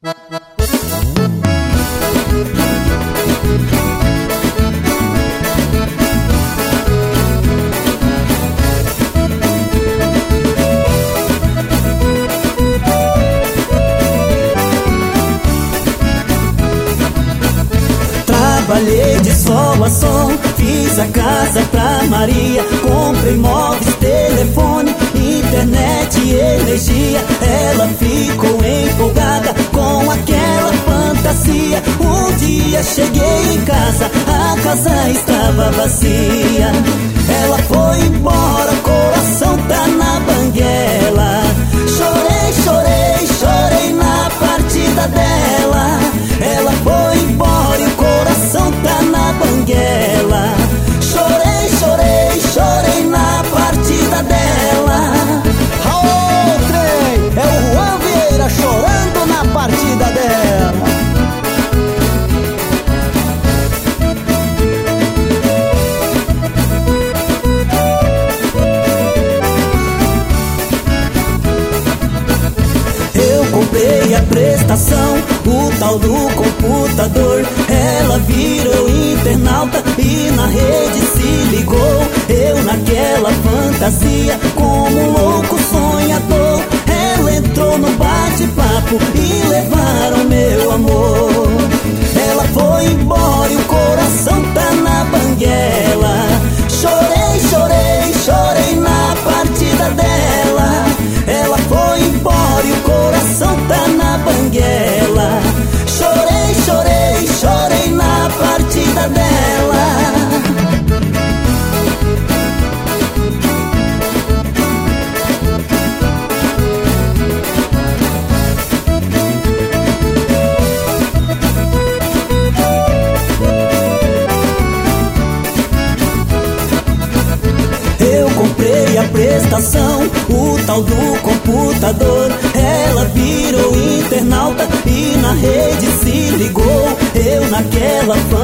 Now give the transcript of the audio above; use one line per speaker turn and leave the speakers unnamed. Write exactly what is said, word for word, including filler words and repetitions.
Trabalhei de sol a sol, fiz a casa pra Maria. Comprei móveis, telefone, internet e energia. Ela ficou empolgada com aquela fantasia. Um dia cheguei em casa, a casa estava vazia. Ela foi embora, coração tá na banguela. Chorei, chorei, chorei na partida dela. Ela foi embora e o coração tá na banguela. Chorei, chorei, chorei na partida dela.
Aô, trem! É o Juan Vieira chorando na partida dela.
Eu comprei a prestação, o tal do computador. Ela virou internauta e na rede se ligou. Eu naquela fantasia, como um louco sonhador. Ela entrou no bate-papo e levaram meu amor. Ela foi embora e o coração tá na banguela. Chorei, chorei, chorei na partida dela. Ela foi embora e o coração tá na banguela. Chorei, chorei, chorei na partida dela. Eu comprei a prestação, o tal do computador. Ela virou internauta e na rede se ligou. Eu naquela fã